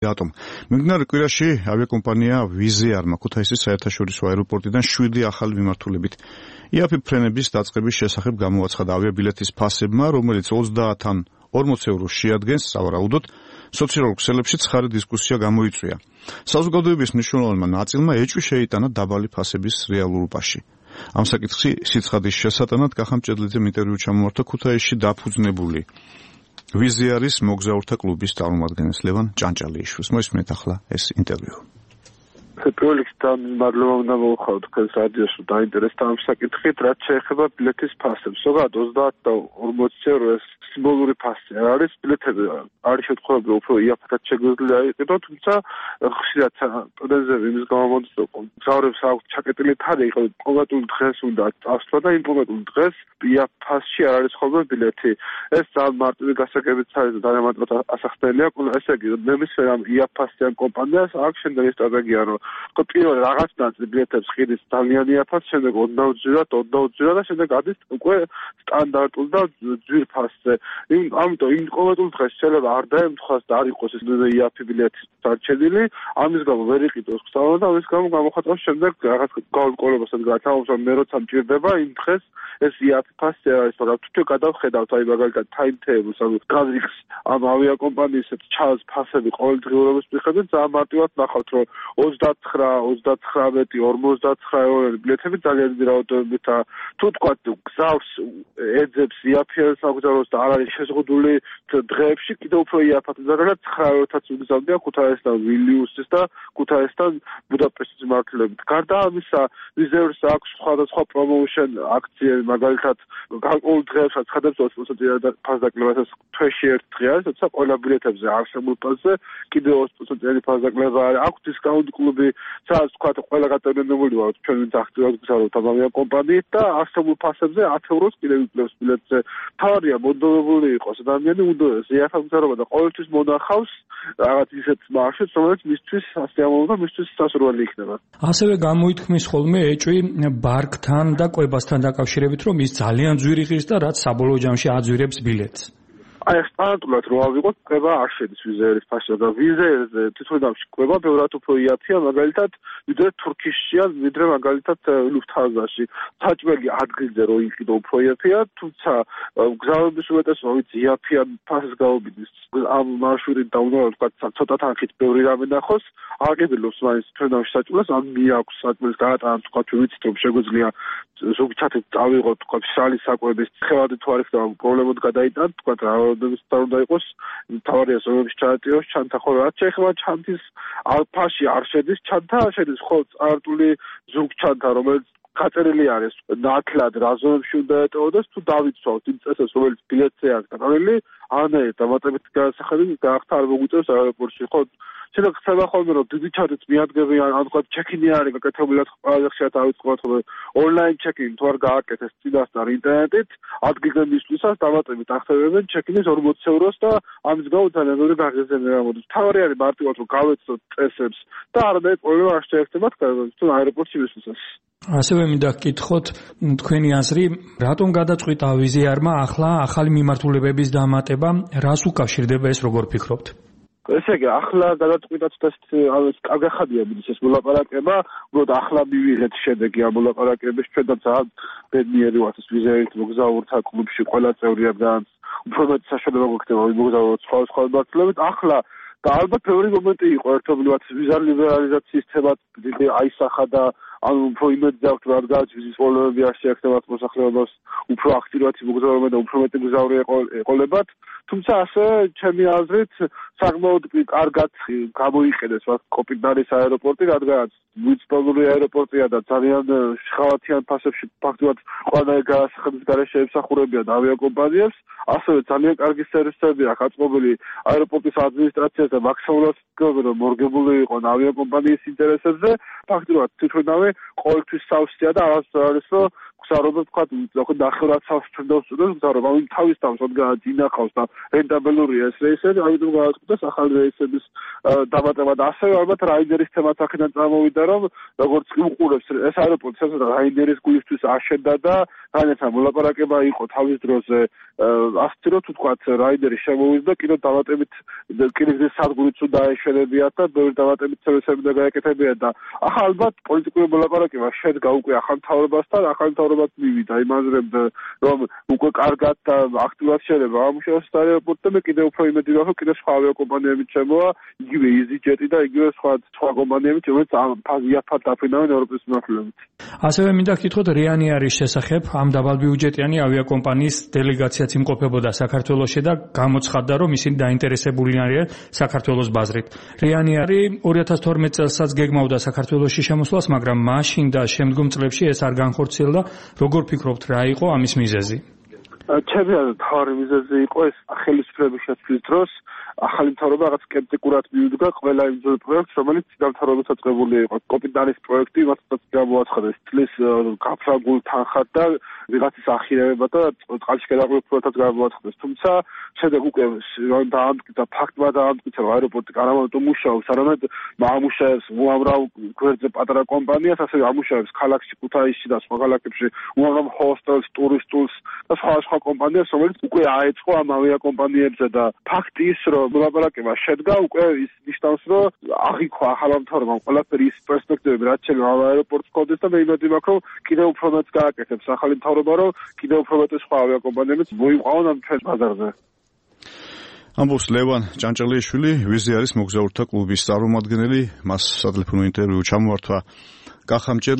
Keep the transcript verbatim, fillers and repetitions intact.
რატომ? მიმდინარე კვირაში ავიაკომპანია ვიზეარმა ქუთაისის საერთაშორისო აეროპორტიდან შვიდი ახალი მიმართულებით იაფი ფრენების დაწყების შესახებ გამოაცხადა ავიაბილეთის ფასებმა, რომელიც ოცდაათიდან ორმოც ევროს შეადგენს. სავარაუდოდ სოციალურ ქსელებში ცხარე დისკუსია გამოიწვია. საზოგადოების მნიშვნელოვანმა ნაწილმა ეჭვი შეიტანა დაბალი ფასების რეალურობაში. ამ საკითხში სიცხადის შესატანად კახამ ჭედლიძემ ინტერვიუ ჩამოართვა ქუთაისში დაფუძნებული ვიზეარის მოგზაურთა კლუბის წარმომადგენელს ლევან ჭანჭალიიშვილს. მოისმენთ ახლა ეს ინტერვიუ. პირველ რიგში მადლობა უნდა მოვუხმოთ თქვენს რადიოს რომ დაინტერესდა ამ საკითხით, რაც შეეხება ბილეთის ფასებს. ზოგადად ოცდაათიდან ორმოც ევრო ეს სიმბოლური ფასი არის. ბილეთები არის შემთხვევები უფრო იაფად შეგვიძლია იყიდო, თუმცა ხშირად პრეზიდენტი იმის გამო მოდის რომ მგზავრებს აქვს ჩაკეტილი თარიღი, კონკრეტულ დღეს უნდა წასვლა და იმ კონკრეტულ დღეს იაფ ფასში არ არის ხოლმე ბილეთი. ეს ძალიან მარტივი გასაგებიც არის და ძალიან მარტივად ასახდელია. ესე იგი, ნებისმიერ ამ იაფ ფასიან კომპანიას აქვს შემდეგი სტრატეგია, რომ ხო პირველ რაღაც ნაწილ ბილეთებს ყიდის ძალიან იაფად, შემდეგ ოდნავ ძვირად, ოდნავ ძვირად და შემდეგ ადის უკვე სტანდარტულ და ძვირ ფასზე. იმ ამიტომ იმ კონკრეტულ დღეს შეიძლება არ დაემთხვას და არ იყოს ეს იაფი ბილეთი დარჩენილი, ამის გამო ვერ იყიდოს გზავრა და ამის გამო გამოხატავს შემდეგ რაღაც გაურკვევლობასაც გათავობს, რომ მე როცა მჭირდება იმ დღეს ეს იაფი ფასი არის, მაგრამ თვითონ გადავხედავთ აი მაგალითად time-tables, ანუ გრაფიკს ამ ავიაკომპანიის ჩანს ფასები ყოველდღიურობის მიხედვით, ძალიან მარტივად ნახავთ, რომ ოცდათხრა, ოცდათხრამეტი, ორმოცდათხრა ევროები ბილეთები ძალიან დიდი რაოდენობითაა. თუ თქვა გზავს ეძებს იაფიან სამგზავროს და არ არის შეზღუდული დღეებში, კიდევ უფრო იაფად ზოგადად ცხრა ევროთაც უგზავნია ქუთაისთან ვილნიუსის და ქუთაისთან ბუდაპეშტის მიმართულებით. გარდა ამისა, ვიზეარს აქვს სხვადასხვა პრომოუშენ აქციები, მაგალითად გარკვეულ დღეებსაც ხედავს ოცი პროცენტიან ფასდაკლებას თვეში ერთ დღე არის, თუმცა ყველა ბილეთებზე არსებულ ფასზე კიდევ ოცი პროცენტიანი ფასდაკლება არის. აქვს დისკაუნტ კლუბი, სადაც თქვა ყველა გაწევრიანებული ვართ ჩვენ ვინც აქტიურად გზავნებთ ამ ავიაკომპანიით და არსებულ ფასებზე ათი ევროს კიდევ იკლებს ბილეთზე. თავარია მოდოვებული იყოს ადამიანი, უნდოდეს იაფად გზავრობა და ყოველთვის მონახავს რაღაც ისეთ მარშრუტს, რომელიც მისთვის სასიამოვნო და მისთვის სასურველი იქნება. ასევე გამოითქმის ხოლმე ეჭვი ბარგთან და კვებასთან დაკავშირებით, რომ ის ძალიან ძვირი ღირს და რაც საბოლოო ჯამში აძვირებს ბილეთს. აი სტანდარტულად რო ავიღოთ, კვება არ შედის ვიზეარის ფასში და ვიზეარზე თვითონავში კვება ბევრად უფრო იაფია, მაგალითად, ვიდრე თურქიშია, ვიდრე მაგალითად ლუფთანზაში. საჭმელი ადგილზე რო იყიდო უფრო იაფია, თუმცა გზავნების უმეტესობა ვიცი იაფიან ფასს გაუგზავნის. ამ მარშრუტით და უნდა ვთქვა ცოტა თანხით ბევრი რამე ნახოს, აღგებილობს მაინც თვითონავში საჭმელს, ან მიაქვს საჭმელის გაატანა, თქვა თუ ვიცით რომ შეგვიძლია ზოგადად წავიღოთ თქვა შალი საკვების ხევადი თუ არის და პრობლემად გადაიტანთ, თქვა რაოდენობის და უნდა იყოს თავარია ზოგადად ჩაატიოს ჩანთა, ხო რაც შეეხება ჩანთის ალფაში არ შედის ჩანთა, შედის ხო წარტული ზუგ ჩანთა, რომელიც გაწერილი არის ნათლად რა ზონებში უნდა ეტოვოდეს, თუ დავიცვავთ იმ წესებს, რომელიც ბილეთზე აქვს დაყრდნილი, ანაირ დამატებით განსახადები გაახთა არ მოგვიწევს აეროპორტში, ხო შეიძლება ხდება ხოლმე რომ დიდი ჩანთით მიადგებიან, ან თქვა ჩეკინი არის გაკეთებული, ყველაზე ხშირად ავიწყოთ რომ ონლაინ ჩეკინი თუ არ გააკეთეს წინასწარ ინტერნეტით, ადგილზე მისვლისას დამატებით ახსენებენ ჩეკინის ორმოც ევროს და ამის გამო ძალიან ბევრი გაღიზიანება მოდის. თავარი არის მარტივად რომ გავეცოთ წესებს და არანაირი პრობლემა არ შეეხება თქვენ აეროპორტში მისვლისას. ასევე მინდა გკითხოთ თქვენი აზრი, რატომ გადაწყვიტა ვიზეარმა ახლა ახალი მიმართულებების დამატება, რას უკავშირდება ეს, როგორ ფიქრობთ? ესე იგი, ახლა გადაწყვიტათ და ეს კაგახადია მიდის ეს მოლაპარაკება, უბრალოდ ახლა მივიღეთ შედეგი ამ მოლაპარაკების, ჩვენ და ძალიან ბედნიერი ვართ ეს ვიზეარით მოგზაურთა კლუბში ყველა წევრიადან უფრო მეტი საშუალება გვექნება ვიმოგზაუროთ სხვა სხვა მიმართულებით. ახლა და ალბათ ბევრი მომენტი იყო ერთობლივად ვიზა ლიბერალიზაციის თემად დიდი აისახა და ანუ უფრო იმედია აქვს რომ რადგან ვიზის პრობლემები არ შეექმნათ მოსახლეობას, უფრო აქტიურად იმოგზაურებენ და უფრო მეტი მგზავრი ეყოლებათ. თუმცა ასე ჩემი აზრით საკმაოდ კარგად გამოიყენეს კოპიდარის აეროპორტი, რადგანაც მუნიციპალური აეროპორტია და ძალიან შხალათიან ფასებში ფაქტობრივად ყველანაირი გადასახადის გარეშე ემსახურებიან ავიაკომპანიებს, ასევე ძალიან კარგი სერვისები აქვს აწყობილი აეროპორტის ადმინისტრაციას და მაქსიმალურად გქონდა რომ მორგებული იყოს ავიაკომპანიის ინტერესებზე, ფაქტობრივად თვითონავე ყოველთვის სავსეა და არასდროს არის რომ გზარობა თქვა ზოგადად ნახევრად სავსჭირდოს წოდოს გზარობა, ანუ თავის თავს ინახავს და რენტაბელურია ეს რეისები, ამიტომ გააწყდა ახალი რეისების დამატება და ასევე ალბათ რაინდერის თემაც აქედან წამოვიდა, რომ როგორც კი უყურებს ეს აეროპორტი საერთოდ რაინდერის გულისთვის აშენდა და განეცა მოლაპარაკება იყო თავის დროზე ასეთი რომ თუ თქვა რაინდერი შემოვიდა კიდევ დამატებით კიდევ სადგურიც უნდა დაეშენებიათ და ბევრი დამატებით სერვისები უნდა გაეკეთებიათ და ახლა ალბათ პოლიტიკური მოლაპარაკება შედგა უკვე ახალ მთავრობასთან, ახალ მთავრობაც მივიდა იმაზრებდა რომ უკვე კარგად და აქტიურად შეიძლება ამუშავოს აეროპორტი და მე კიდევ უფრო იმედი ვაქვს რომ კიდევ სხვა ავიაკომპანიებიც შემოვა, იგივე EasyJet და იგივე სხვა სხვა კომპანიებიც, რომელიც ამ ფაზიაფად დაფრინავენ ევროპის მიმართულებით. ასევე მინდა გითხოთ რიანეარის შესახებ, ამ დაბალბიუჯეტიანი ავიაკომპანიის დელეგაციაც იმყოფებოდა საქართველოში და გამოცხადდა, რომ ისინი დაინტერესებული არიან საქართველოს ბაზრით. რიანეარი ორი ათას თორმეტ წელსაც გეგმავდა საქართველოში შემოსვლას, მაგრამ მაშინ და შემდგომ წლებში ეს არ განხორციელდა. როგორ ფიქრობთ, რა იყო ამის მიზეზი? ჩემი აზრით, თავი მიზეზი იყო ეს ხელისუფლების შეცვლის დროს ახალი მთავრობა რაღაც სკეპტიკურად მიუდგა ყველა იმ ძველ პროექტს, რომელიც დამთავრებაც დაწყებული იყო. კოპიდანის პროექტი მათაც გამოაცხადეს წლის გაფრაგულ თანხად და ვიღაცის ახირებება და წყალში გადაყოლებაც გამოაცხადეს. თუმცა შედეგი უკვე დაამტკიცა, ფაქტმა დაამტკიცა, რომ აეროპორტი არამარტო მუშაობს, არამედ ამუშავებს უამრავ გვერდზე პატარა კომპანიას, ასევე ამუშავებს ქალაქში, ქუთაისში და სხვა ქალაქებში უამრავ ჰოსტელს, ტურისტულს და სხვა სხვა კომპანიას, რომელიც უკვე აეწყო ამ ავიაკომპანიებზე და ფაქტი ის, რომ მოლაპარაკება შედგა, უკვე ის ნიშნავს, რომ აღიქვა ახალ მთავრობამ ყველაფერი ის პერსპექტივები, რაც შეიძლება ამ აეროპორტს ჰქონდეს და მე იმედი მაქვს, რომ კიდევ უფრო მეტს გააკეთებს ახალი მთავრობა, რომ კიდევ უფრო მეტ სხვა ავიაკომპანიებიც მოიყვანონ ამ ჩვენ ბაზარზე. ამბობს ლევან ჭანჭელიშვილი, ვიზი არის მოგზაურთა კლუბის წარმომადგენელი, მას სატელეფონო ინტერვიუ ჩამოართვა კახამჭედლი.